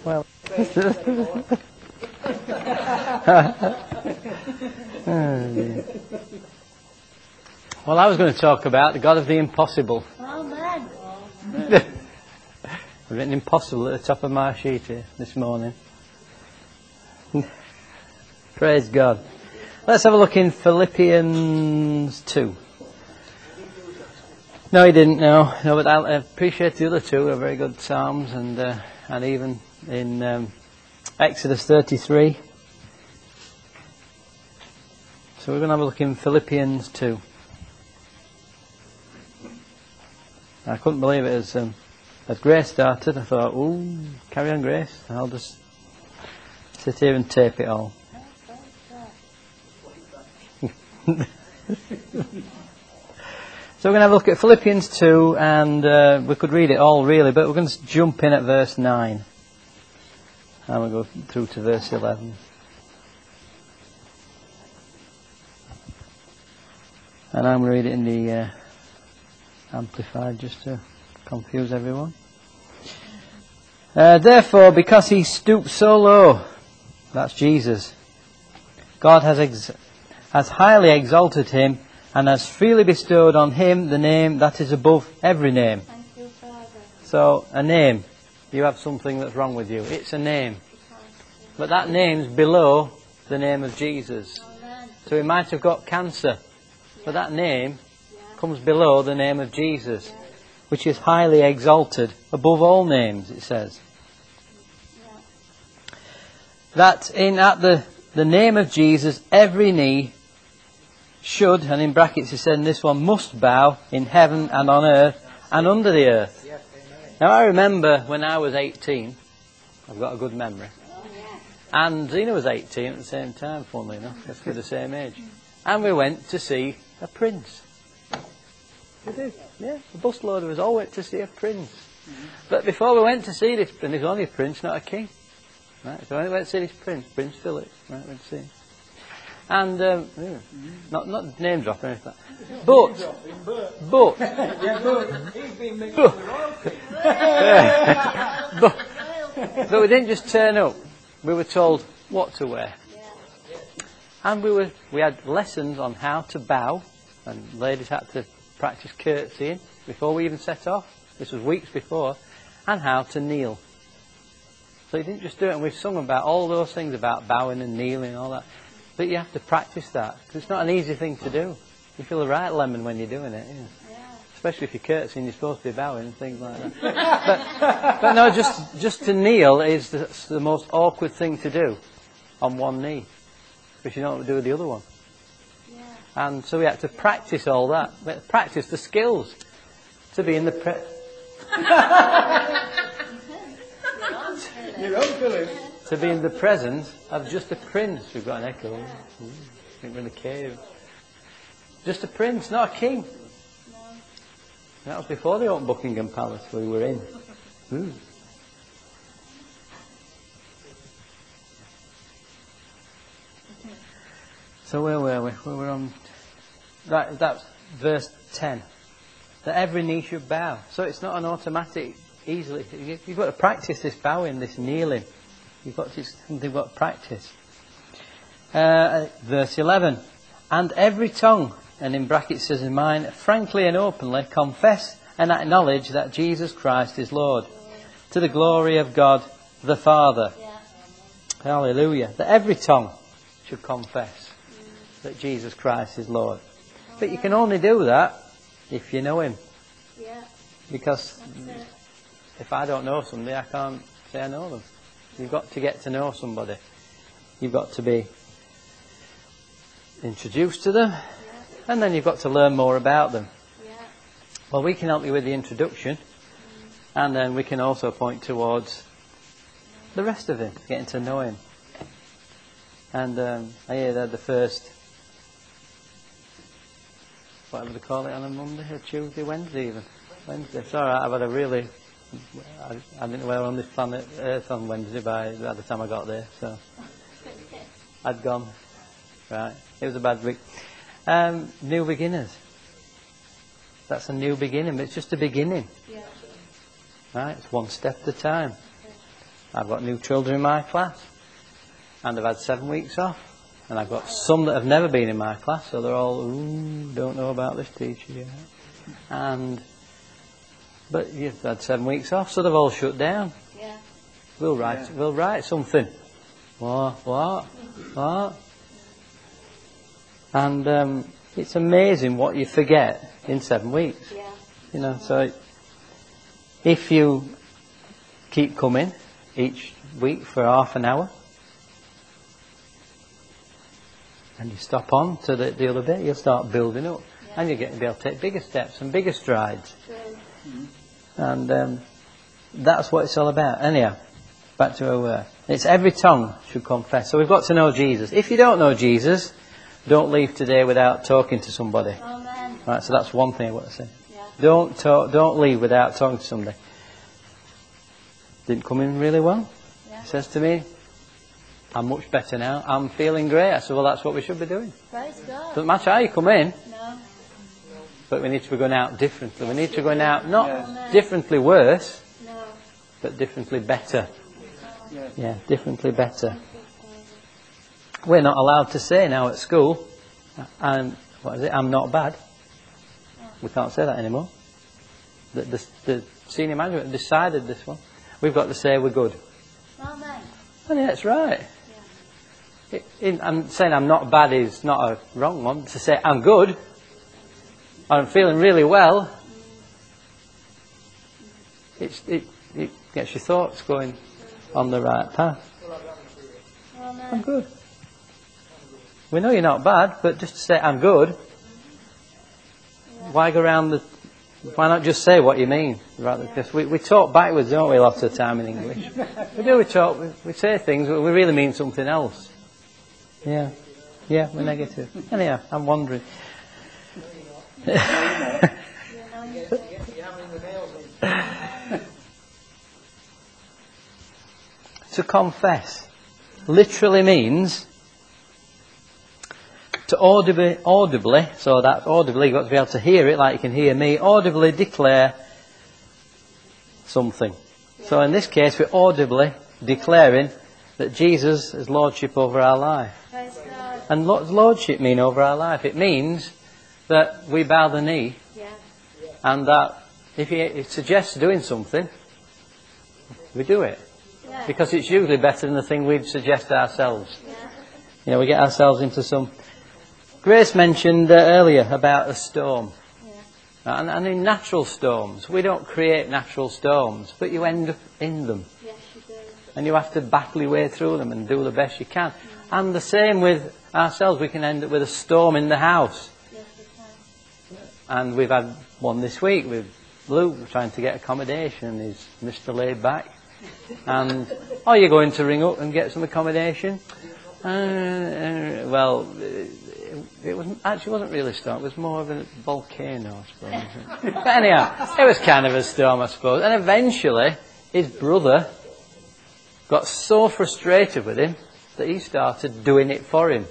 Well. Oh, dear. Well, I was going to talk about the God of the impossible. Amen. I've written impossible at the top of my sheet here this morning. Praise God. Let's have a look in Philippians 2. No, he didn't, no. But I appreciate the other two. They're very good psalms, and even in Exodus 33. So we're going to have a look in Philippians 2. I couldn't believe it as Grace started. I thought, ooh, carry on, Grace. I'll just sit here and tape it all. So we're going to have a look at Philippians 2, and we could read it all really, but we're going to jump in at verse 9. And we'll go through to verse 11. And I'm going to read it in the Amplified just to confuse everyone. Therefore, because he stooped so low, that's Jesus, God has highly exalted him and has freely bestowed on him the name that is above every name. Thank you, Father. So, a name. You have something that's wrong with you. It's a name. But that name's below the name of Jesus. Amen. So he might have got cancer, but that name comes below the name of Jesus, which is highly exalted above all names, it says. That at the name of Jesus, every knee should, and in brackets he said in this one, must bow in heaven and on earth and under the earth. Now I remember when I was 18, I've got a good memory, and Zena was 18 at the same time, funnily enough, because we're the same age. And we went to see a prince. We did, yeah. The busload of us all went to see a prince. But before we went to see this, and he was only a prince, not a king. Right, so we went to see this prince, Prince Philip. Right, went to see him. And not name drop or anything. But we didn't just turn up. We were told what to wear. And we had lessons on how to bow, and ladies had to practice curtsying before we even set off. This was weeks before, and how to kneel. So you didn't just do it, and we've sung about all those things about bowing and kneeling and all that. But you have to practice that, because it's not an easy thing to do. You feel a right lemon when you're doing it, especially if you're curtsying, you're supposed to be bowing and things like that. but no, just to kneel is the most awkward thing to do on one knee, because you don't know what to do with the other one. And so we had to practice all that. We had to practice the skills to be in the to be in the presence of just a prince. We've got an echo. I think we're in a cave. Just a prince, not a king. That was before the old Buckingham Palace we were in. Ooh. So where were we? We were on. That's verse 10. That every knee should bow. So it's not an automatic, easily. You've got to practice this bowing, this kneeling. You've got to practice. Verse 11. And every tongue, and in brackets says in mine, frankly and openly confess and acknowledge that Jesus Christ is Lord, to the glory of God the Father. Hallelujah. That every tongue should confess that Jesus Christ is Lord. But you can only do that if you know him. Because if I don't know somebody, I can't say I know them. You've got to get to know somebody. You've got to be introduced to them, and then you've got to learn more about them. Well, we can help you with the introduction, and then we can also point towards the rest of him, getting to know him. And I hear that the first, whatever they call it, on a Monday or Tuesday, Wednesday even. Wednesday. It's all right, I've had a really... I didn't know we were on this planet Earth on Wednesday by the time I got there, so I'd gone. Right, it was a bad week. New beginners. That's a new beginning, but it's just a beginning. Right, it's one step at a time. I've got new children in my class, and I've had 7 weeks off. And I've got some that have never been in my class, so they're all, don't know about this teacher yet. But you've had 7 weeks off, so they've all shut down. Yeah. We'll write something. What? And it's amazing what you forget in 7 weeks. Yeah. So if you keep coming each week for half an hour, and you stop on to the other bit, you'll start building up. Yeah. And you're going to be able to take bigger steps and bigger strides. True. And that's what it's all about. Anyhow, back to where we were. It's every tongue should confess. So we've got to know Jesus. If you don't know Jesus, don't leave today without talking to somebody. Amen. Right, so that's one thing I want to say. Yeah. Don't leave without talking to somebody. Didn't come in really well. Yeah. He says to me, I'm much better now. I'm feeling great. I said, well, that's what we should be doing. Praise God. Doesn't matter how you come in. No. But we need to be going out differently. We need to be going out not differently worse, No. but differently better. Yeah, differently better. We're not allowed to say now at school, I'm not bad. We can't say that anymore. The senior management decided this one. We've got to say we're good. Amen. And yeah, that's right. I'm saying I'm not bad is not a wrong one. To say I'm good, or I'm feeling really well, it gets your thoughts going on the right path. Amen. I'm good. We know you're not bad, but just to say I'm good, why go around why not just say what you mean? Because we talk backwards, don't we, lots of the time in English? We say things, but we really mean something else. Yeah, we're negative. Anyhow, I'm wondering. To confess literally means to audibly, so that audibly you've got to be able to hear it like you can hear me, audibly declare something. Yeah. So in this case we're audibly declaring that Jesus is Lordship over our life. Praise God. And what does Lordship mean over our life? It means that we bow the knee, and that if He suggests doing something, we do it. Yeah. Because it's usually better than the thing we'd suggest ourselves. Yeah. We get ourselves into some... Grace mentioned earlier about a storm. Yeah. And in natural storms, we don't create natural storms, but you end up in them. Yes, you do. And you have to battle your way through them and do the best you can. And the same with ourselves, we can end up with a storm in the house. Yes, we can. And we've had one this week with Luke trying to get accommodation. He's Mr. Laid Back. And, you're going to ring up and get some accommodation? Well... It wasn't really a storm. It was more of a volcano, I suppose. But anyhow, it was kind of a storm, I suppose. And eventually, his brother got so frustrated with him that he started doing it for him.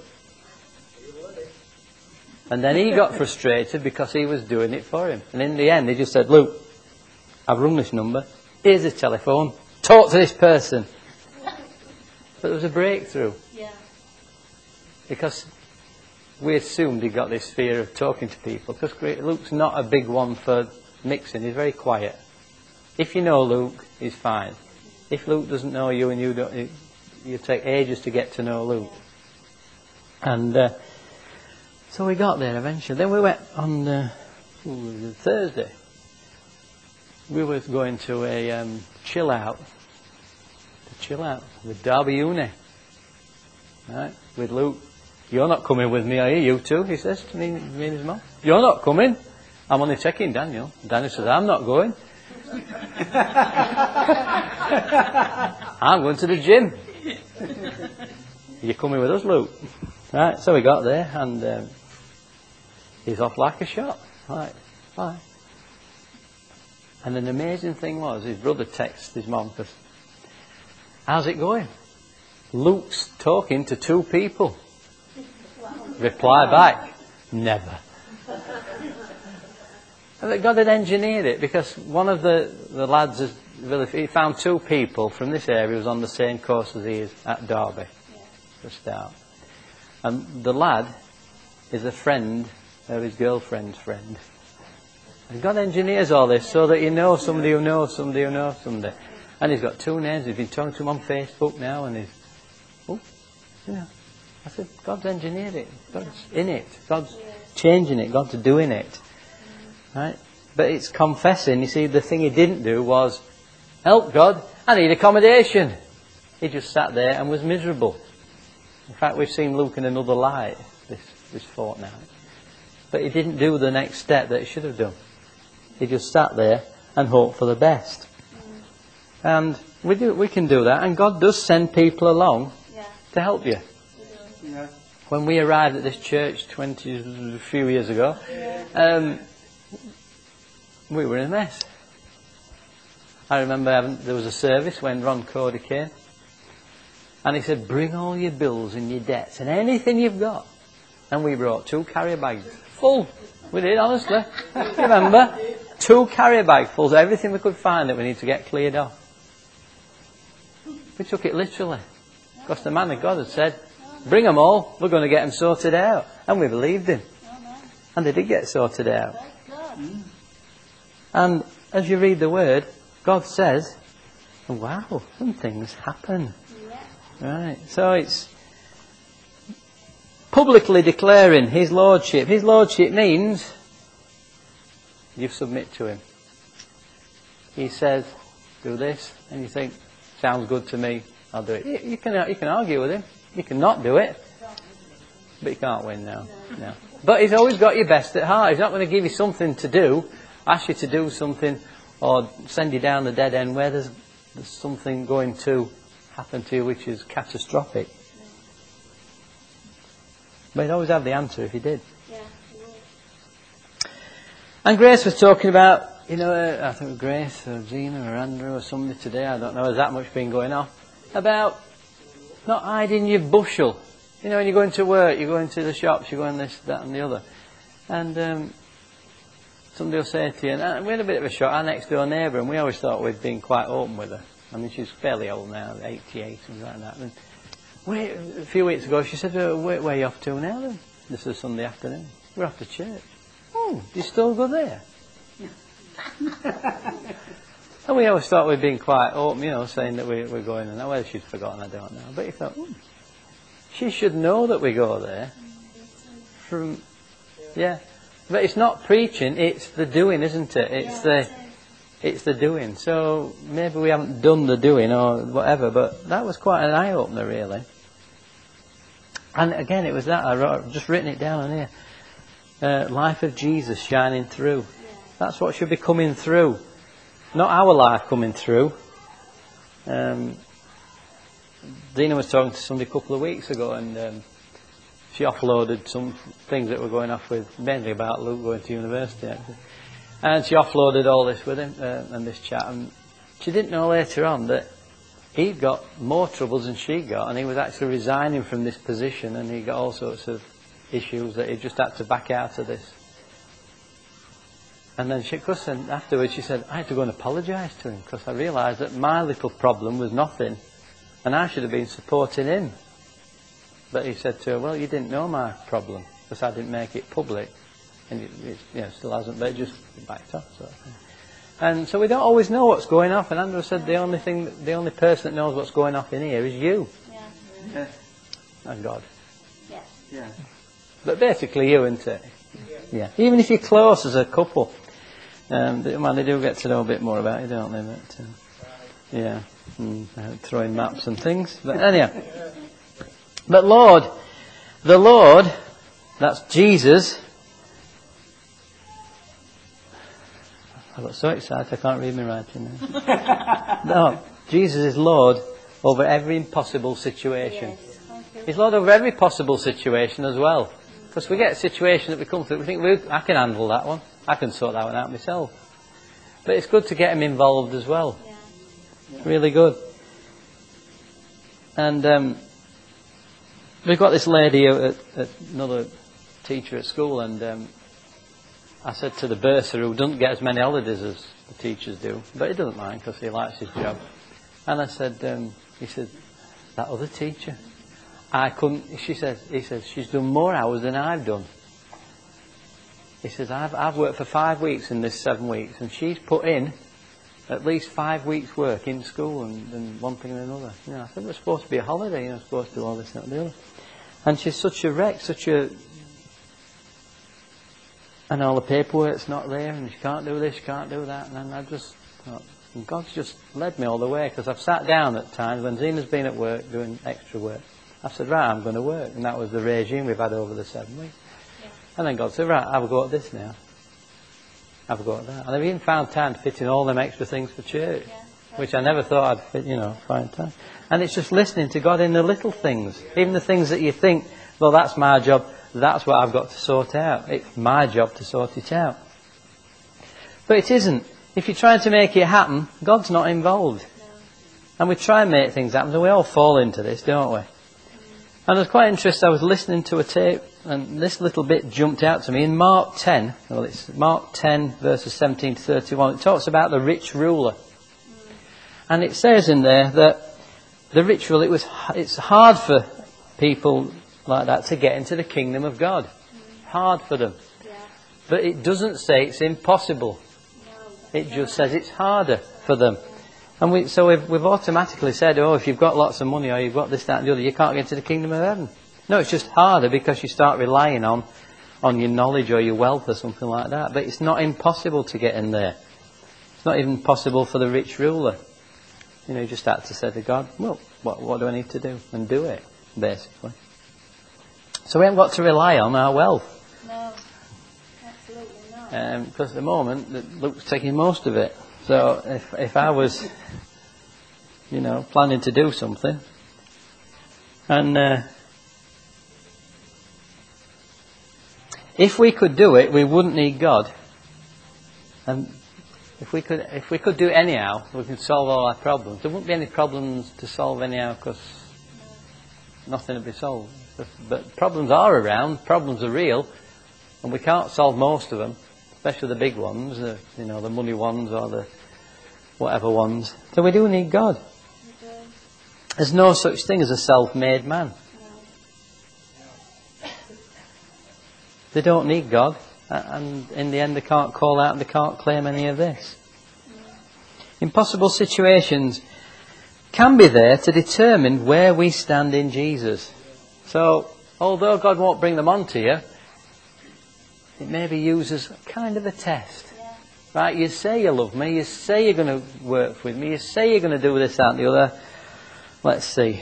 And then he got frustrated because he was doing it for him. And in the end, he just said, "Luke, I've rung this number. Here's the telephone. Talk to this person." But there was a breakthrough. Yeah. Because we assumed he got this fear of talking to people. Because Luke's not a big one for mixing. He's very quiet. If you know Luke, he's fine. If Luke doesn't know you and you don't, you take ages to get to know Luke. And so we got there eventually. Then we went on Thursday. We were going to a chill out with Derby Uni. Right? With Luke. "You're not coming with me, are you? You two," he says to me and his mum. "You're not coming." "I'm only checking Daniel." Daniel says, "I'm not going." "I'm going to the gym." "You're coming with us, Luke?" Right, so we got there and he's off like a shot. Right, bye. And an amazing thing was, his brother texted his mum, because, "How's it going?" "Luke's talking to 2 people." Reply back, "Never." And that God had engineered it, because one of the lads Well, he found 2 people from this area who was on the same course as he is at Derby, for a start. And the lad is a friend of his girlfriend's friend. And God engineers all this so that you know somebody who knows somebody who knows somebody. And he's got 2 names. He's been talking to him on Facebook now, and he's, I said, God's engineered it. God's in it. God's changing it. God's doing it. Right? But it's confessing. You see, the thing he didn't do was, help God, I need accommodation. He just sat there and was miserable. In fact, we've seen Luke in another light this fortnight. But he didn't do the next step that he should have done. He just sat there and hoped for the best. And we can do that. And God does send people along to help you. Yeah. When we arrived at this church a few years ago, we were in a mess. I remember there was a service when Ron Cody came, and he said, bring all your bills and your debts and anything you've got. And we brought 2 carrier bags full. We did, honestly. Remember? 2 carrier bags full of everything we could find that we need to get cleared off. We took it literally. Because the man of God had said, bring them all, we're going to get them sorted out. And we believed him. And they did get sorted out. And as you read the word, God says, wow, some things happen. Right. So it's publicly declaring his lordship. His lordship means you submit to him. He says, do this, and you think, sounds good to me, I'll do it. You can argue with him. You can not do it. But you can't win now. No. But he's always got your best at heart. He's not going to give you something to do, ask you to do something, or send you down the dead end where there's something going to happen to you which is catastrophic. But he'd always have the answer if he did. Yeah, he would. And Grace was talking about, I think Grace or Gina or Andrew or somebody today, I don't know, there's that much been going on, about not hiding your bushel. When you go into work, you go into the shops, you go in this, that and the other. And somebody will say to you, and we had a bit of a shock, our next door neighbour, and we always thought we'd been quite open with her. I mean, she's fairly old now, 88, something like that. And a few weeks ago, she said, where are you off to now then? This is Sunday afternoon. We're off to church. Oh, do you still go there? And we always thought we'd been quite open, saying that we're going. And whether she'd forgotten, I don't know. But you thought, she should know that we go there. But it's not preaching, it's the doing, isn't it? It's the doing. So maybe we haven't done the doing or whatever, but that was quite an eye-opener, really. And again, it was that. I've just written it down on here. Life of Jesus shining through. That's what should be coming through. Not our life coming through. Dina was talking to somebody a couple of weeks ago, and she offloaded some things that were going off with, mainly about Luke going to university, actually. And she offloaded all this with him, and this chat, and she didn't know later on that he'd got more troubles than she got, and he was actually resigning from this position, and he got all sorts of issues that he just had to back out of this. And then afterwards she said, I had to go and apologise to him, because I realised that my little problem was nothing, and I should have been supporting him. But he said to her, well, you didn't know my problem, because I didn't make it public. And it still hasn't, but it just backed off. Sort of thing. And so we don't always know what's going off. And Andrew said the only person that knows what's going off in here is you. Yeah. And God. Yeah. Yeah. But basically you, isn't it? Yeah. Even if you're close as a couple, they do get to know a bit more about you, don't they? But throwing maps and things. But anyhow. But the Lord, that's Jesus. I got so excited I can't read my writing now. No, Jesus is Lord over every impossible situation. Yes. He's Lord over every possible situation as well. Because we get a situation that we come through, we think, I can handle that one. I can sort that one out myself. But it's good to get him involved as well. Yeah. Really good. And we've got this lady, another teacher at school, and I said to the bursar, who doesn't get as many holidays as the teachers do. But he doesn't mind because he likes his job. And I said, he said, that other teacher, I couldn't, he says, she's done more hours than I've done. He says, I've worked for 5 weeks in this 7 weeks, and she's put in at least 5 weeks' work in school and one thing and another. You know, I said, it's supposed to be a holiday, you know, supposed to do all this and the other. And she's such a wreck, and all the paperwork's not there, and she can't do this, she can't do that. And then I just thought, and God's just led me all the way, because I've sat down at times when Zena's been at work doing extra work. I said, right, I'm going to work. And that was the regime we've had over the 7 weeks. Yeah. And then God said, right, have a go at this now. Have a go at that. And I've even found time to fit in all them extra things for church, which I never thought I'd fit, find time. And it's just listening to God in the little things. Even the things that you think, well, that's my job, that's what I've got to sort out. It's my job to sort it out. But it isn't. If you're trying to make it happen, God's not involved. No. And we try and make things happen, and we all fall into this, don't we? And I was quite interested, I was listening to a tape, and this little bit jumped out to me. In Mark 10, it's Mark 10, verses 17 to 31, it talks about the rich ruler. And it says in there that the rich ruler, it's hard for people like that to get into the kingdom of God. Hard for them. Yeah. But it doesn't say it's impossible. No. It just says it's harder for them. And we've automatically said, oh, if you've got lots of money or you've got this, that and the other, you can't get into the kingdom of heaven. No, it's just harder because you start relying on your knowledge or your wealth or something like that. But it's not impossible to get in there. It's not even possible for the rich ruler. You just had to say to God, well, what do I need to do? And do it, basically. So we haven't got to rely on our wealth. No, absolutely not. Because at the moment, Luke's taking most of it. So if I was, planning to do something, and if we could do it, we wouldn't need God. And if we could do it anyhow, we could solve all our problems. There wouldn't be any problems to solve anyhow, because nothing would be solved. But problems are around, problems are real, and we can't solve most of them, especially the big ones, the money ones or the whatever ones. So we do need God. There's no such thing as a self-made man. They don't need God, and in the end they can't call out and they can't claim any of this. Impossible situations can be there to determine where we stand in Jesus. So, although God won't bring them onto you, it may be used as kind of a test. Yeah. Right, you say you love me, you say you're going to work with me, you say you're going to do this, that and the other. Let's see.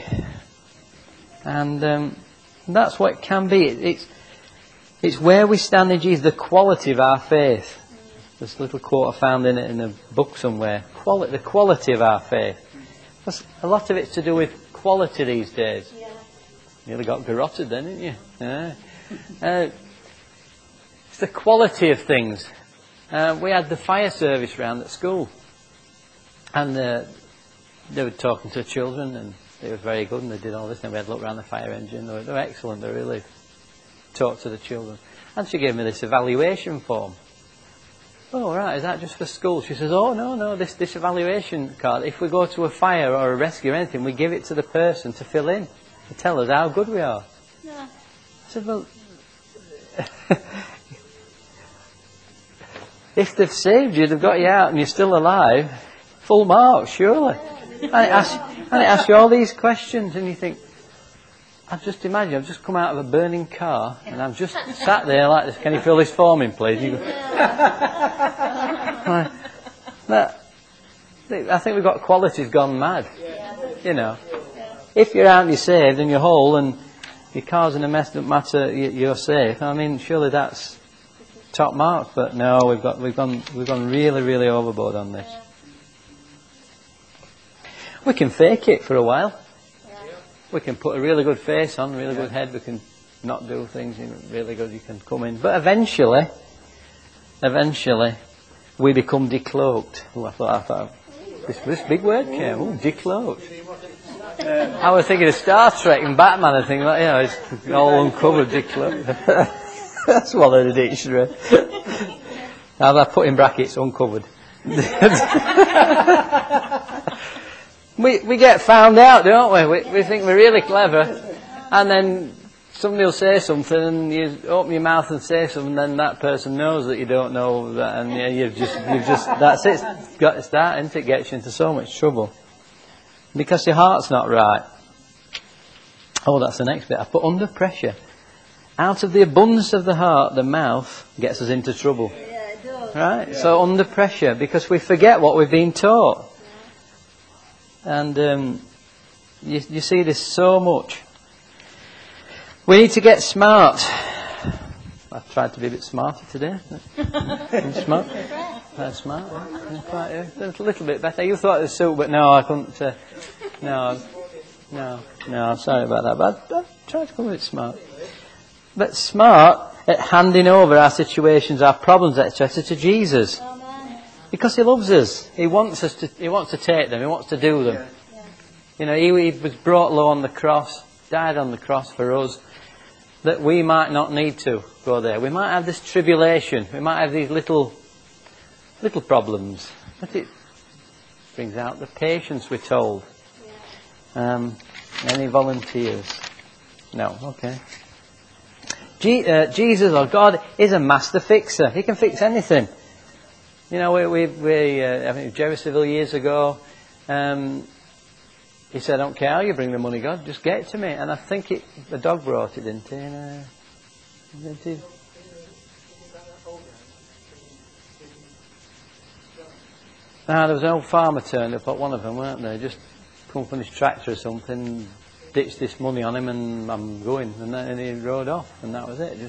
And that's what it can be. It's where we stand in Jesus, the quality of our faith. This little quote I found in a book somewhere. The quality of our faith. A lot of it's to do with quality these days. Yeah. You nearly got garroted then, didn't you? Yeah. It's the quality of things. We had the fire service round at school, and they were talking to children, and they were very good, and they did all this, and we had a look around the fire engine. They were excellent. They really talked to the children. And she gave me this evaluation form. Oh, right, is that just for school? She says, oh, no, this evaluation card, if we go to a fire or a rescue or anything, we give it to the person to fill in, to tell us how good we are. Yeah. I said, well, if they've saved you, they've got you out and you're still alive, full marks, surely. And it asks you all these questions, and you think, I've just come out of a burning car, and I've just sat there like this. Can you fill this form in, please? You go, I think we've got qualities gone mad. If you're out and you're saved and you're whole and your car's in a mess, doesn't matter, you're safe. I mean, surely that's top marks, but no, we've gone really, really overboard on this. We can fake it for a while. We can put a really good face on, really good head. We can not do things really good. You can come in, but eventually, we become decloaked. I thought this big word came. Oh, decloaked. I was thinking of Star Trek and Batman. I think, it's all uncovered, decloaked. That's one of the dictionary. Now I put in brackets uncovered. we get found out, don't we? We think we're really clever, and then somebody will say something, and you open your mouth and say something, and then that person knows that you don't know that, and you've just that's it. It's got to start, isn't it? Gets you into so much trouble because your heart's not right. Oh, that's the next bit. I put under pressure. Out of the abundance of the heart, the mouth gets us into trouble. Yeah, it does. Right? Yeah. So under pressure, because we forget what we've been taught. Yeah. And you see this so much. We need to get smart. I've tried to be a bit smarter today. Smart? That's smart. Yeah, quite, a little bit better. You thought it was soup, but no, I couldn't. No, I'm sorry about that. But I tried to come a bit smart. But smart at handing over our situations, our problems, etc., to Jesus, because He loves us. He wants us to. He wants to take them. He wants to do them. Yeah. You know, He was brought low on the cross, died on the cross for us, that we might not need to go there. We might have this tribulation. We might have these little problems. But it brings out the patience, we're told. Any volunteers? No. Okay. Jesus or God is a master fixer. He can fix anything. You know, I think Jerryville years ago, he said, "I don't care how you bring the money, God, just get it to me." And I think the dog brought it, didn't he? Didn't he? There was an old farmer turned up at one of them, weren't they? Just come from his tractor or something, ditched this money on him, and I'm going, and he rode off, and that was it.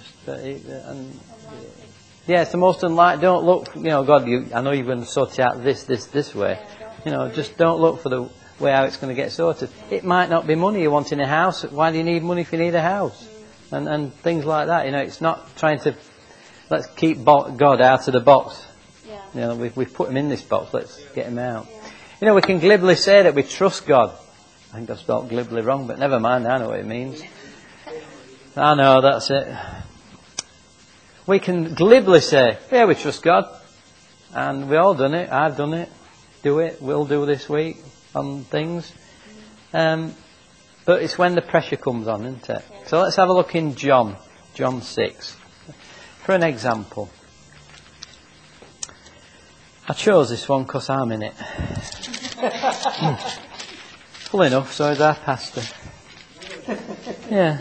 It's the most unlikely. Don't look, God. I know you're going to sort it out this way. Just don't look for the way how it's going to get sorted. It might not be money you want in a house. Why do you need money if you need a house? And things like that. It's not trying to let's keep God out of the box. Yeah. We've put him in this box. Let's get him out. We can glibly say that we trust God. I think I've spelled glibly wrong, but never mind, I know what it means. I know, that's it. We can glibly say, yeah, we trust God. And we all done it, I've done it, do it, we'll do this week on things. But it's when the pressure comes on, isn't it? So let's have a look in John 6, for an example. I chose this one because I'm in it. Full enough, so is our pastor. Yeah.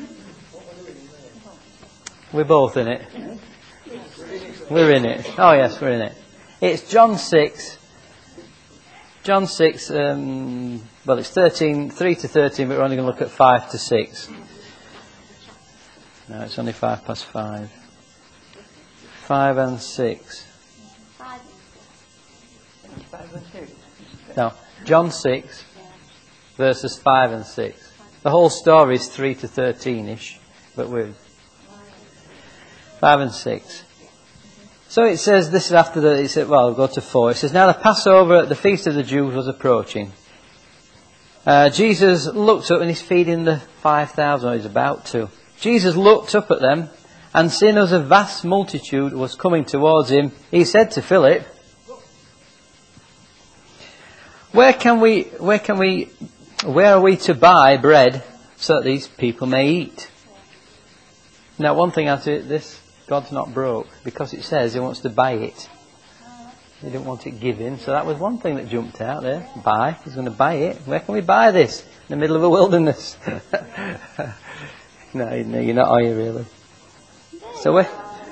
We're both in it. We're in it. Oh yes, we're in it. It's John 6. John 6, it's 3 to 13, but we're only going to look at 5 to 6. No, it's only 5 past 5. 5 and 6. 5 and 6. No, John 6. Verses 5 and 6. The whole story is 3 to 13-ish, but we're 5 and 6. So it says, this is after we'll go to 4. It says, now the Passover at the feast of the Jews was approaching. Jesus looked up, and he's feeding the 5,000, or he's about to. Jesus looked up at them, and seeing as a vast multitude was coming towards him, he said to Philip, Where are we to buy bread so that these people may eat? Now, one thing this, God's not broke, because it says he wants to buy it. He didn't want it given, so that was one thing that jumped out there. Buy, he's going to buy it. Where can we buy this? In the middle of a wilderness. No, you're not, are you really? So where?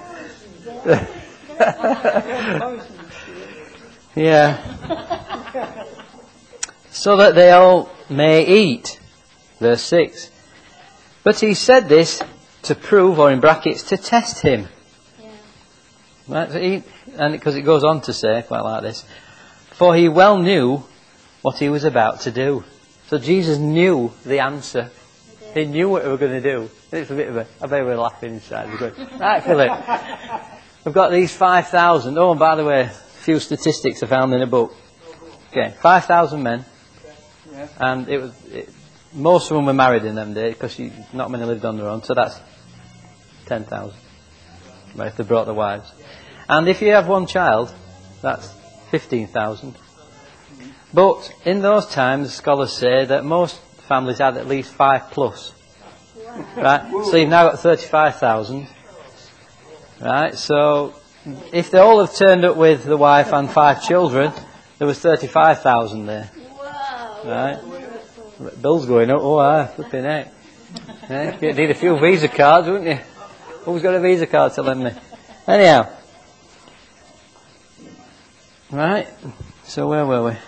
Yeah. So that they all may eat. Verse 6. But he said this to prove, or in brackets, to test him. Yeah. Right? And because it goes on to say, quite like this, for he well knew what he was about to do. So Jesus knew the answer. He knew what we were going to do. It's a bit of I bet we're laughing inside. We're going, right, Philip, we've got these 5,000. Oh, and by the way, a few statistics I found in a book. Okay, 5,000 men. And most of them were married in them days, because not many lived on their own, so that's 10,000. If they brought their wives. And if you have one child, that's 15,000. But in those times, scholars say that most families had at least 5 plus. Right? So you've now got 35,000. Right? So if they all have turned up with the wife and 5 children, there was 35,000 there. Right? Bill's going up. Oh, flipping heck. Yeah, you'd need a few Visa cards, wouldn't you? Who's got a Visa card to lend me? Anyhow. Right. So where were we?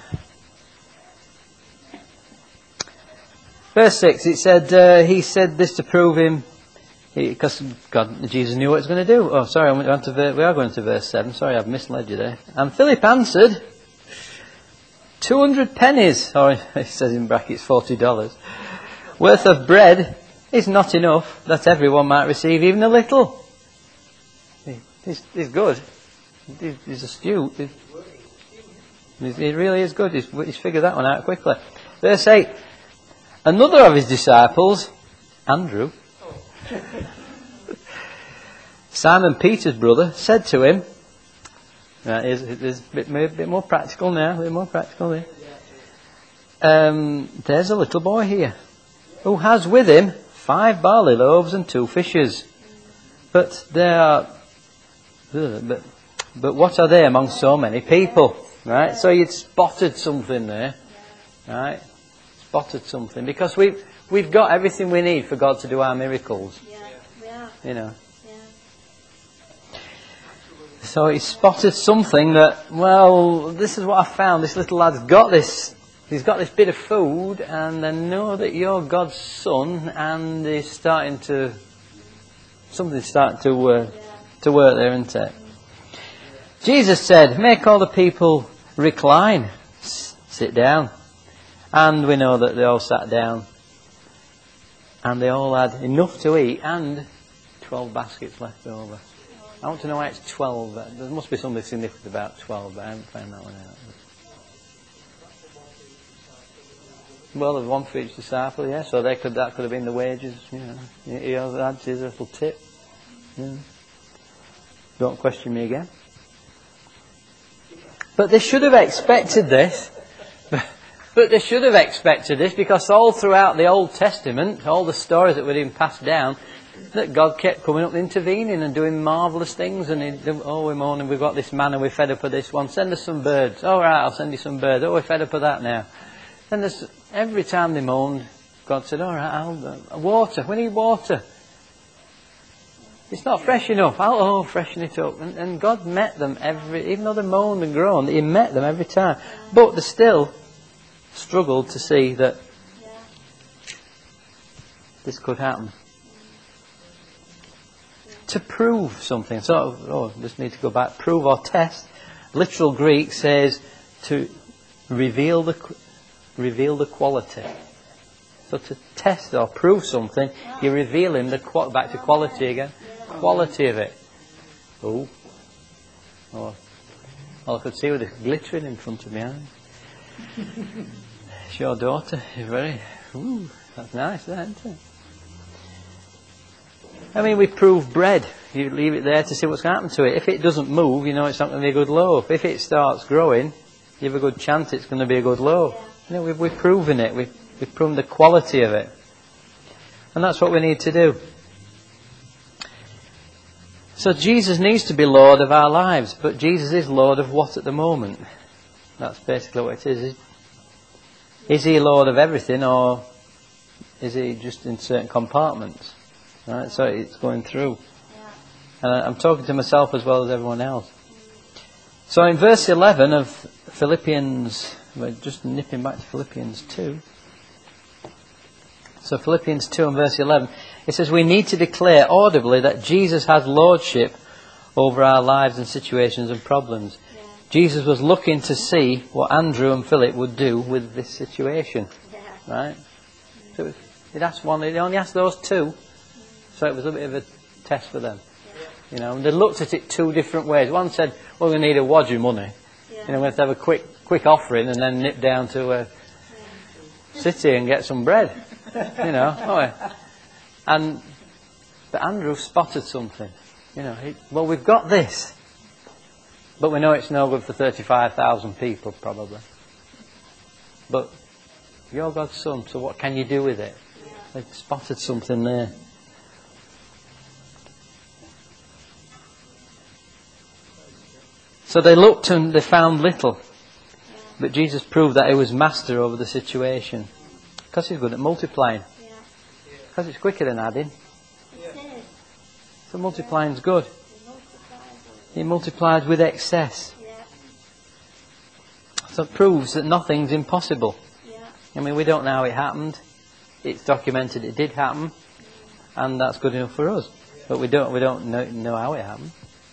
Verse 6, it said, he said this to prove him, because Jesus knew what he was going to do. Oh, sorry, we are going to verse 7. Sorry, I've misled you there. And Philip answered, 200 pennies, or it says in brackets $40, worth of bread is not enough that everyone might receive even a little. He's good. He's astute. He really is good. He's figured that one out quickly. Verse 8. Another of his disciples, Andrew, Simon Peter's brother, said to him, right, it's a bit more practical now, a bit more practical there. There's a little boy here who has with him 5 barley loaves and 2 fishes. But what are they among so many people? Right? So you'd spotted something there. Right? Spotted something. Because we've got everything we need for God to do our miracles. Yeah. You know. Yeah. So he spotted something that, well, this is what I found. This little lad's got this. He's got this bit of food, and I know that you're God's son, and he's something's starting to work there, isn't it? Jesus said, make all the people recline, sit down. And we know that they all sat down, and they all had enough to eat, and 12 baskets left over. I want to know why it's 12. There must be something significant about 12, but I haven't found that one out. Well, there's one for each disciple, yeah. So that could have been the wages, you know. He had his little tip. Yeah. Don't question me again. But they should have expected this. But they should have expected this, because all throughout the Old Testament, all the stories that were being passed down, that God kept coming up and intervening and doing marvellous things. And we're mourning, we've got this manna, we're fed up of this one. Send us some birds. All right, I'll send you some birds. Oh, we're fed up of that now. And every time they moaned, God said, all right, water. We need water. It's not fresh enough. I'll freshen it up. And God met them even though they moaned and groaned, He met them every time. But they still struggled to see that this could happen. To prove something. Just need to go back. Prove or test. Literal Greek says to reveal the quality. So to test or prove something, you're revealing back to quality again. Quality of it. All I could see was this glittering in front of me. It's your daughter. You're that's nice, isn't it? I mean, we prove bread. You leave it there to see what's going to happen to it. If it doesn't move, you know it's not going to be a good loaf. If it starts growing, you have a good chance it's going to be a good loaf. You know, we've proven it. We've proven the quality of it. And that's what we need to do. So Jesus needs to be Lord of our lives, but Jesus is Lord of what at the moment? That's basically what it is. Is He Lord of everything, or is He just in certain compartments? Right, so it's going through. And I'm talking to myself as well as everyone else. So in verse 11 of Philippians, we're just nipping back to Philippians 2. So Philippians 2 and verse 11, it says, we need to declare audibly that Jesus has lordship over our lives and situations and problems. Yeah. Jesus was looking to see what Andrew and Philip would do with this situation. Yeah. Right? So he'd asked one, he only asked those 2. So it was a bit of a test for them. Yeah. You know, and they looked at it 2 different ways. One said, well, we need a wad of money. Yeah. You know, we have to have a quick offering and then nip down to a city and get some bread. You know, but Andrew spotted something. You know, we've got this. But we know it's no good for 35,000 people, probably. But you're God's son, so what can you do with it? They spotted something there. So they looked and they found little. But Jesus proved that he was master over the situation. Because he's good at multiplying. Because it's quicker than adding. So multiplying's good. He multiplies with excess. So it proves that nothing's impossible. I mean, we don't know how it happened. It's documented it did happen. And that's good enough for us. But we don't know how it happened.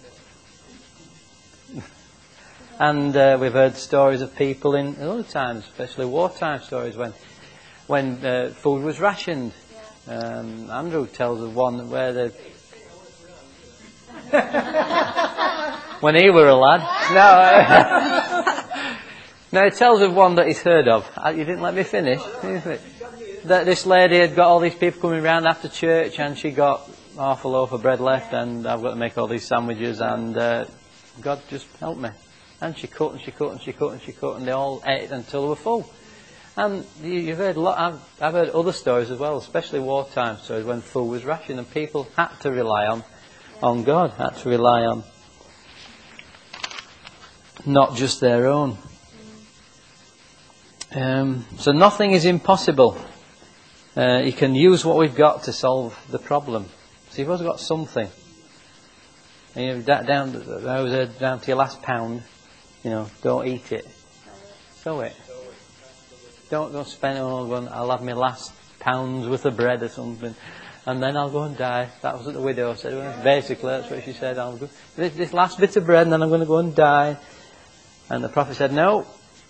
And we've heard stories of people in other times, especially wartime stories, when food was rationed. Andrew tells of one where when he were a lad. No, he tells of one that he's heard of. You didn't let me finish. That this lady had got all these people coming round after church, and she got half a loaf of bread left, and I've got to make all these sandwiches, and God just helped me. And she cut and she cut and she cut and she cut, and they all ate until they were full. And you've heard a lot. I've heard other stories as well, especially wartime stories when food was rationed and people had to rely on God, had to rely on not just their own. So nothing is impossible. You can use what we've got to solve the problem. So you've always got something. And down to your last pound. Don't eat it. Sow it. Don't spend it all going, I'll have my last pound's worth of bread or something, and then I'll go and die. That was what the widow said. Well, basically, that's what she said. I'll go this last bit of bread, and then I'm going to go and die. And the prophet said, no.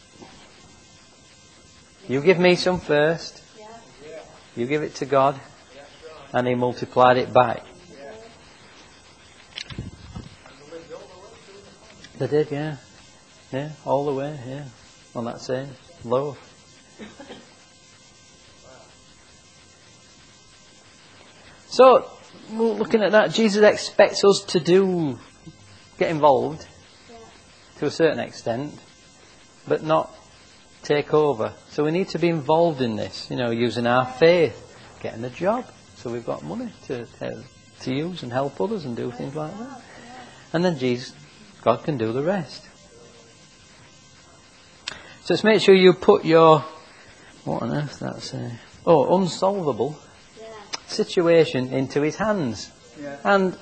You give me some first. You give it to God, and he multiplied it back. They did, yeah. Yeah, all the way, yeah. On that same loaf. So, looking at that, Jesus expects us to get involved to a certain extent, but not take over. So we need to be involved in this, using our faith, getting a job, so we've got money to use and help others and do things like that. And then God can do the rest. So let's make sure you put your, what on earth that's unsolvable situation into his hands. Yeah. And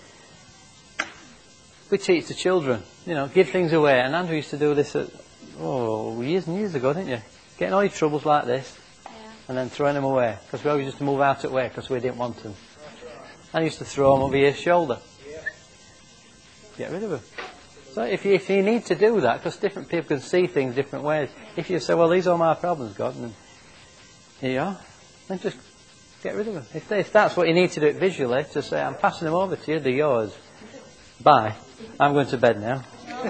we teach the children, give things away. And Andrew used to do this years and years ago, didn't you? Getting all your troubles like this and then throwing them away. Because we always used to move out of the way because we didn't want them. I used to throw them over your shoulder. Get rid of them. So if you need to do that, because different people can see things different ways, if you say, well, these are my problems, God, and here you are, then just get rid of them. If that's what you need to do it visually, to say, I'm passing them over to you, they're yours. Bye. I'm going to bed now.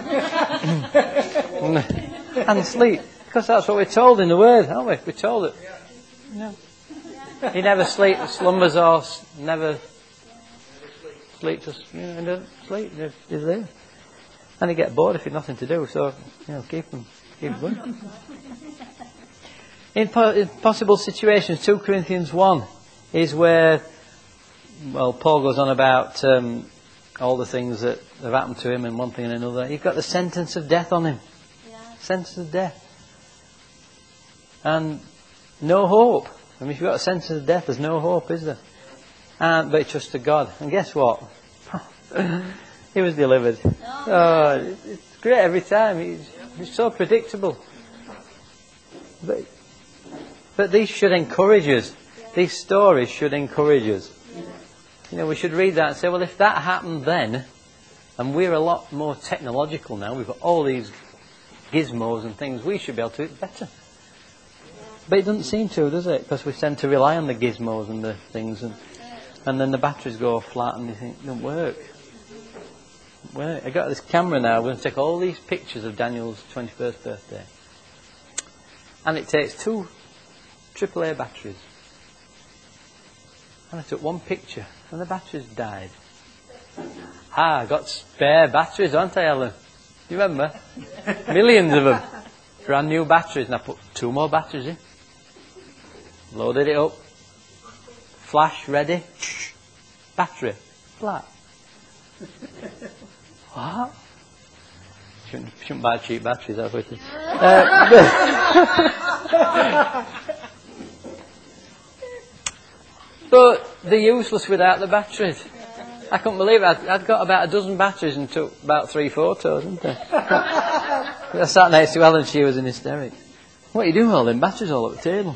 And sleep. Because that's what we're told in the Word, aren't we? We're told it. He never slumbers or never sleeps. Sleep. He's there. And you get bored if you've nothing to do, so keep them going. In possible situations, 2 Corinthians 1 is where, Paul goes on about all the things that have happened to him and one thing and another. He's got the sentence of death on him. Yeah. Sentence of death. And no hope. I mean, if you've got a sentence of death, there's no hope, is there? But he trusted God. And guess what? He was delivered. It's great every time. It's so predictable. But these should encourage us. These stories should encourage us. We should read that and say, well, if that happened then, and we're a lot more technological now, we've got all these gizmos and things, we should be able to do it better. But it doesn't seem to, does it? Because we tend to rely on the gizmos and the things, and then the batteries go flat and you think, it don't work. I got this camera now. We're going to take all these pictures of Daniel's 21st birthday. And it takes 2 AAA batteries. And I took one picture and the batteries died. I got spare batteries, aren't I, Ellen? You remember? Millions of them. Brand new batteries. And I put 2 more batteries in. Loaded it up. Flash ready. Battery. Flat. What? Shouldn't buy cheap batteries, that's what it is. But they're useless without the batteries. I couldn't believe it. I'd got about 12 batteries and took about 3 photos, didn't I? I sat next to Ellen, she was in hysterics. What are you doing with all them batteries all at the table?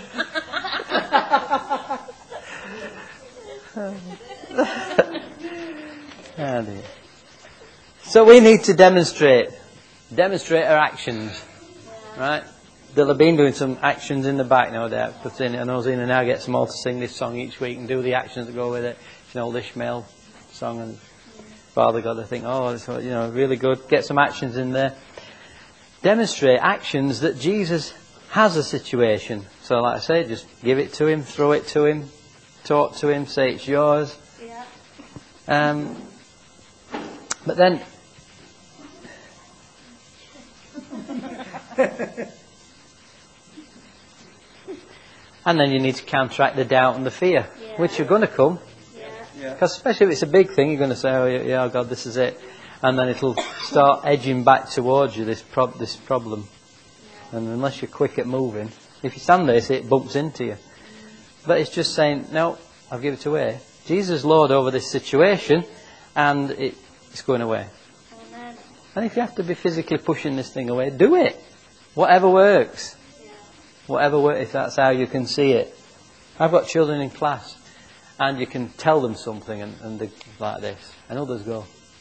Oh dear. So we need to demonstrate our actions, right? They'll have been doing some actions in the back, no doubt. I know Zena now gets them all to sing this song each week and do the actions that go with it. It's an old Ishmael song, and Father God, I think, oh, it's, really good. Get some actions in there. Demonstrate actions that Jesus has a situation. So, like I say, just give it to him, throw it to him, talk to him, say it's yours. Yeah. But then, and then you need to counteract the doubt and the fear, which are going to come. Because especially if it's a big thing, you're going to say, oh yeah, God, this is it. And then it'll start edging back towards you, this problem. And unless you're quick at moving, if you stand there, it bumps into you. But it's just saying, no, I'll give it away. Jesus is Lord over this situation, and it's going away. Amen. And if you have to be physically pushing this thing away, do it. Whatever works. Whatever works, if that's how you can see it. I've got children in class, and you can tell them something, and they like this, and others go.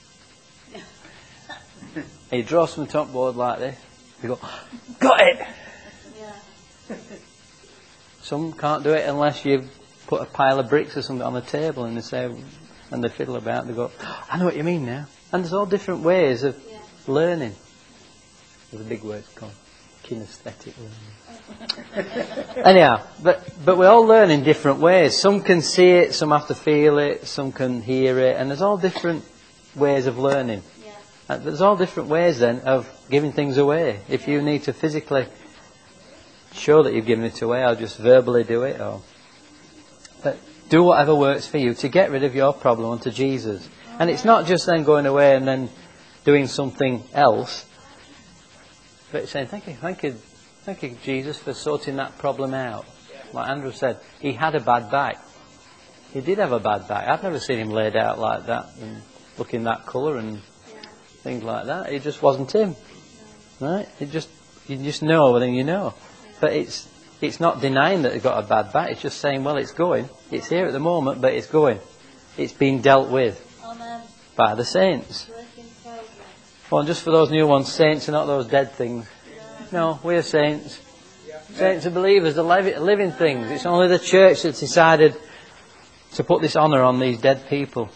And you draw some top board like this, you go, got it! Yeah. Some can't do it unless you've put a pile of bricks or something on the table, and they say, and they fiddle about, they go, I know what you mean now. And there's all different ways of learning. There's a big word called kinesthetic learning. Anyhow, but we all learn in different ways. Some can see it, some have to feel it, some can hear it, and there's all different ways of learning. Yeah. There's all different ways then of giving things away. If you need to physically show that you've given it away, or just verbally do it, but do whatever works for you to get rid of your problem onto Jesus. And it's not just then going away and then doing something else, but it's saying, thank you, Jesus, for sorting that problem out. Like Andrew said, he had a bad back. He did have a bad back. I've never seen him laid out like that and looking that colour and things like that. It just wasn't him, right? You just know everything you know. But it's not denying that he got a bad back. It's just saying, well, it's going. It's here at the moment, but it's going. It's being dealt with by the saints. Well, just for those new ones, saints are not those dead things. No, we're saints. Saints are believers, they're living things. It's only the church that's decided to put this honour on these dead people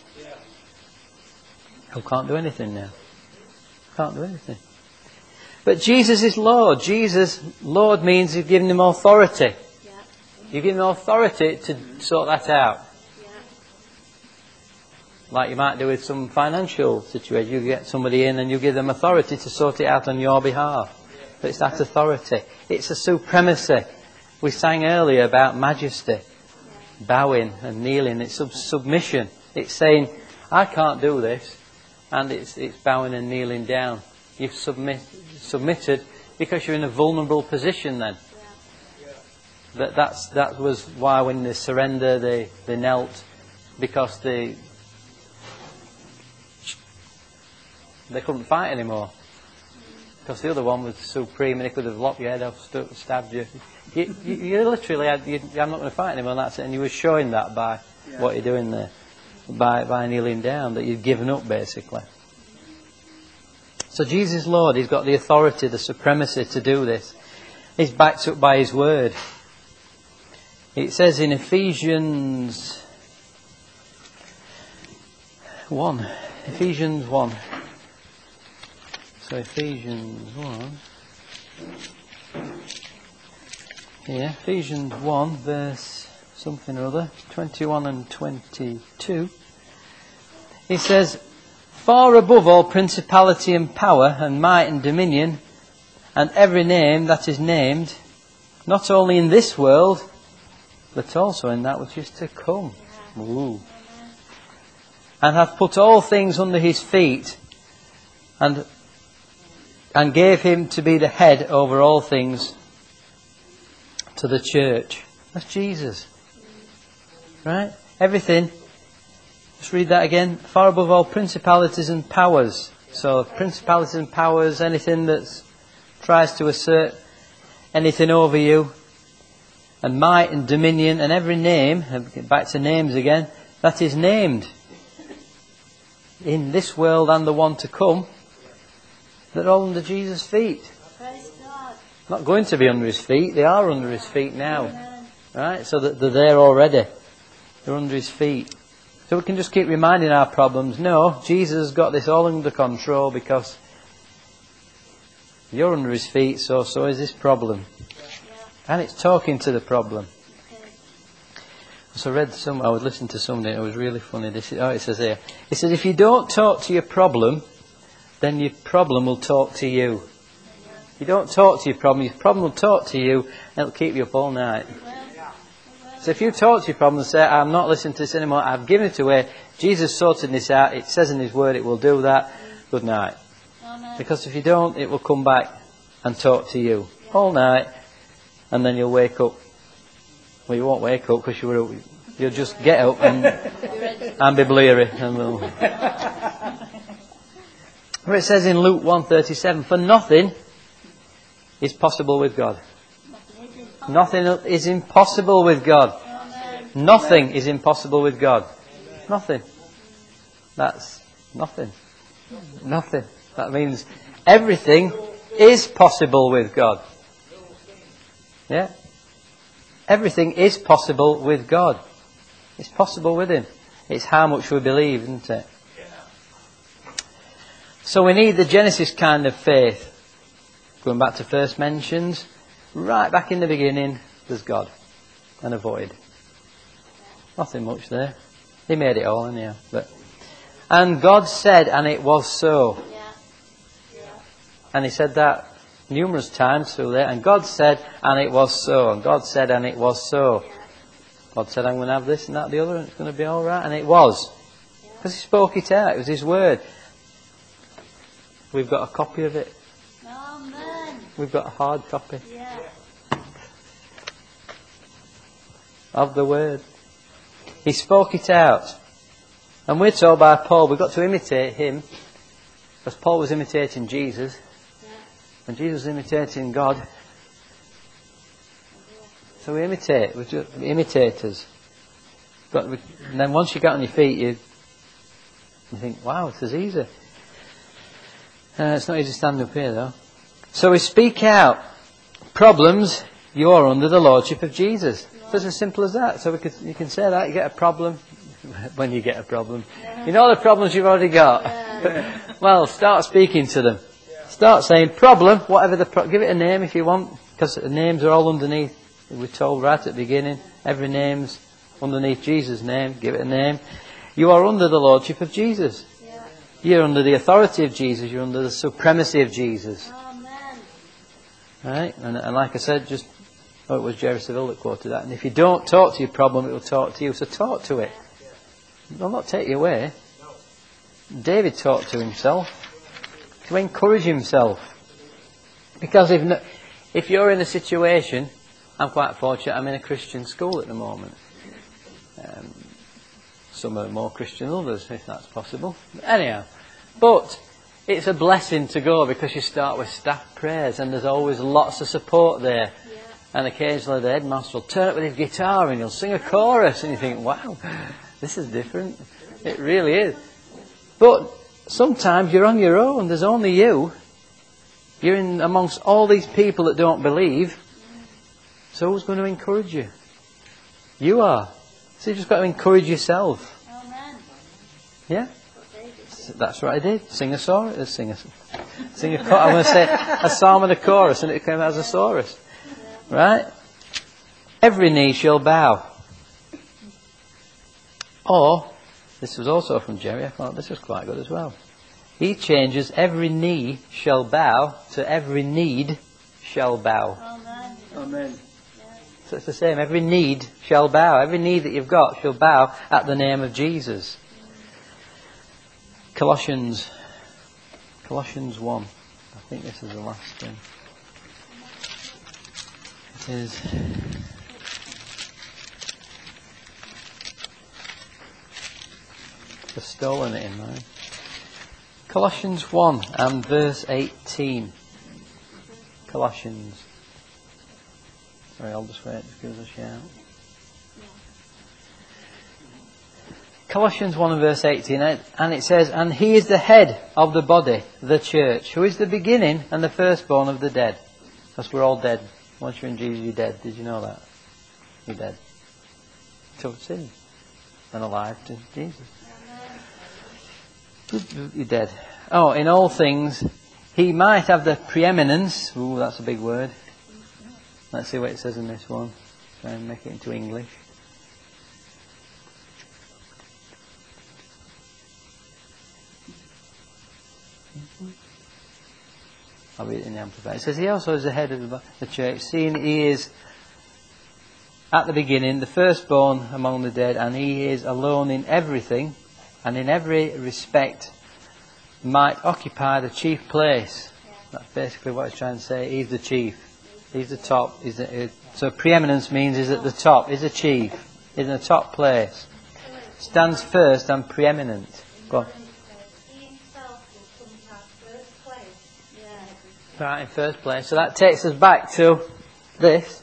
who can't do anything now. Can't do anything. But Jesus is Lord. Lord means you've given him authority. You've given him authority to sort that out. Like you might do with some financial situation. You get somebody in and you give them authority to sort it out on your behalf. But it's that authority. It's a supremacy. We sang earlier about majesty. Bowing and kneeling. It's submission. It's saying, I can't do this. And it's bowing and kneeling down. You've submitted because you're in a vulnerable position then. That was why when they surrender they knelt, because they couldn't fight anymore. Because the other one was supreme and he could have lopped your head off, stabbed you. You literally had, I'm not going to fight anymore, and that's it. And you were showing that by what you're doing there. By kneeling down, that you've given up basically. So Jesus is Lord, he's got the authority, the supremacy to do this. He's backed up by his word. It says in Ephesians 1. So Ephesians 1. Yeah, Ephesians 1 verse something or other, 21 and 22. It says, far above all principality and power and might and dominion and every name that is named, not only in this world, but also in that which is to come. Ooh. And hath put all things under his feet, and gave him to be the head over all things to the church. That's Jesus. Right? Everything. Just read that again. Far above all principalities and powers. So principalities and powers, anything that tries to assert anything over you. And might and dominion and every name, back to names again, that is named in this world and the one to come, that are all under Jesus' feet. Praise God. Not going to be under his feet, they are under his feet now. Right? So that they're there already. They're under his feet. So we can just keep reminding our problems, no, Jesus has got this all under control because you're under his feet, so is this problem. And it's talking to the problem. So I was listening to something, it was really funny. It says here. It says, if you don't talk to your problem, then your problem will talk to you. If you don't talk to your problem will talk to you, and it'll keep you up all night. So if you talk to your problem and say, I'm not listening to this anymore, I've given it away, Jesus sorted this out, it says in his word it will do that, good night. Because if you don't, it will come back and talk to you all night, and then you'll wake up. Well, you won't wake up because you'll just get up and be bleary. Where it says in Luke 1:37, for nothing is possible with God. Nothing is impossible with God. Nothing is impossible with God. Nothing. That's nothing. Nothing. That means everything is possible with God. Yeah? Everything is possible with God. It's possible with him. It's how much we believe, isn't it? So we need the Genesis kind of faith. Going back to first mentions, right back in the beginning, there's God and a void. Nothing much there. He made it all anyhow. And God said, and it was so. And he said that numerous times through there. And God said, and it was so. And God said, and it was so. God said, I'm going to have this and that and the other, and it's going to be all right. And it was. Because he spoke it out. It was his word. We've got a copy of it. Amen. We've got a hard copy Yeah. of the word. He spoke it out. And we're told by Paul, we've got to imitate him. Because Paul was imitating Jesus. And Jesus was imitating God. So we imitate. We're just imitators. And then once you get on your feet, you think, wow, this is easy. It's not easy standing up here, though. So we speak out. Problems, you are under the lordship of Jesus. It's as simple as that. So you can say that. You get a problem. When you get a problem. You know the problems you've already got. Well, start speaking to them. Start saying problem, whatever give it a name if you want. Because the names are all underneath. We're told right at the beginning. Every name's underneath Jesus' name. Give it a name. You are under the lordship of Jesus. You're under the authority of Jesus. You're under the supremacy of Jesus. Amen. Right? And like I said, it was Jerry Seville that quoted that. And if you don't talk to your problem, it will talk to you. So talk to it. It will not take you away. David talked to himself to encourage himself. Because if you're in a situation, I'm quite fortunate, I'm in a Christian school at the moment. Some are more Christian than others, if that's possible. Anyhow, but it's a blessing to go because you start with staff prayers and there's always lots of support there. Yeah. And occasionally the headmaster will turn up with his guitar and he'll sing a chorus and you think, wow, this is different. It really is. But sometimes you're on your own. There's only you. You're in amongst all these people that don't believe. So who's going to encourage you? You are. So you just got to encourage yourself. Amen. Yeah? That's what I did. Sing a chorus. I'm going to say a psalm and a chorus, and it came out as a chorus. Right? Every knee shall bow. Or, this was also from Jerry. I thought this was quite good as well. He changes every knee shall bow to every need shall bow. Amen. Amen. So it's the same. Every need shall bow. Every need that you've got shall bow at the name of Jesus. Colossians 1. I think this is the last thing. It is. I've stolen it in mine. Colossians 1 and verse 18. Colossians. Sorry, I'll just wait. Just give us a shout. Colossians 1 and verse 18. And it says, and he is the head of the body, the church, who is the beginning and the firstborn of the dead. Because we're all dead. Once you're in Jesus, you're dead. Did you know that? You're dead. To sin. And alive to Jesus. You're dead. Oh, in all things, he might have the preeminence. Ooh, that's a big word. Let's see what it says in this one. Try and make it into English. I'll read it in the Amplified. It says, he also is the head of the church, seeing he is at the beginning, the firstborn among the dead, and he is alone in everything, and in every respect might occupy the chief place. That's basically what he's trying to say. He's the chief. He's the top. So preeminence means he's at the top. He's the chief. He's in the top place. Stands first and preeminent. Go on. Right, in first place. So that takes us back to this,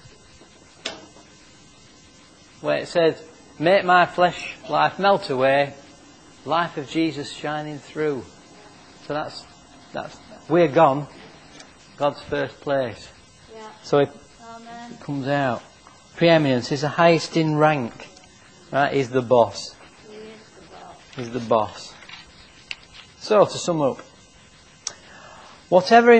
where it says, make my flesh life melt away, life of Jesus shining through. So that's we're gone. God's first place. Yeah. So it Amen. comes out. Preeminence is the highest in rank. Right? He's the boss. He is the boss. He's the boss. So to sum up, whatever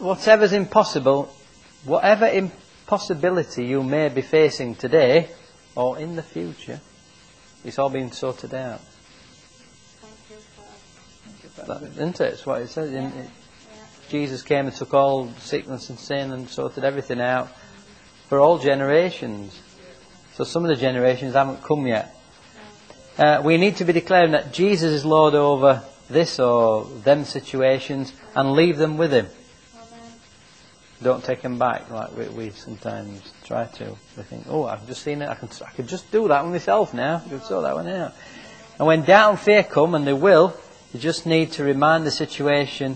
impossibility you may be facing today or in the future, it's all been sorted out. Thank you, Father. Isn't it? It's what it says. Jesus came and took all sickness and sin and sorted everything out for all generations. So some of the generations haven't come yet. We need to be declaring that Jesus is Lord over this or them situations and leave them with Him. Amen. Don't take them back like we sometimes try to. We think, oh, I've just seen it. I could just do that one myself now. I could sort that one out. And when doubt and fear come, and they will, you just need to remind the situation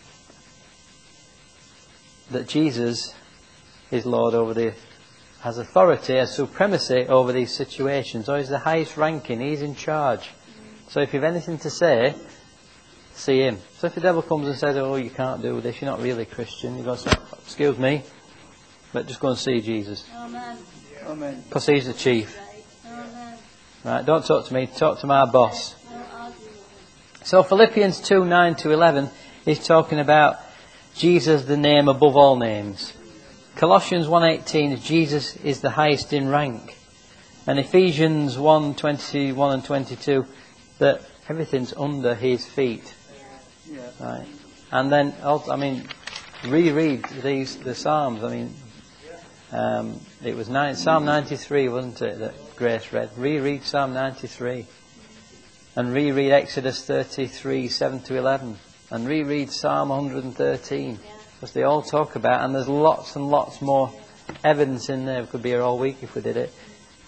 that Jesus is Lord over has authority, has supremacy over these situations. So He's the highest ranking. He's in charge. So if you've anything to say, see Him. So if the devil comes and says, oh, you can't do this, you're not really Christian, you go, excuse me, but just go and see Jesus. Amen. Amen. Because He's the chief. Amen. Right, don't talk to me, talk to my boss. No arguing with him. So Philippians 2:9-11 is talking about Jesus, the name above all names. Colossians 1:18 is Jesus is the highest in rank. And Ephesians 1:21 and 22 that everything's under His feet. Yeah. Right. And then, reread the Psalms. It was Psalm 93, wasn't it, that Grace read? Reread Psalm 93. And reread Exodus 33:7-11. And reread Psalm 113. Because they all talk about, and there's lots and lots more evidence in there. We could be here all week if we did it.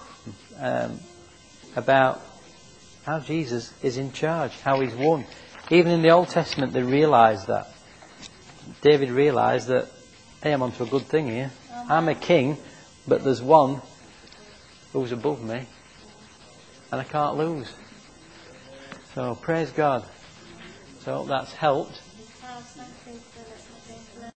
About how Jesus is in charge, how He's won. Even in the Old Testament they realised that. David realised that, hey, I'm onto a good thing here. I'm a king, but there's one who's above me, and I can't lose. So praise God. So that's helped. Thank you, Philip.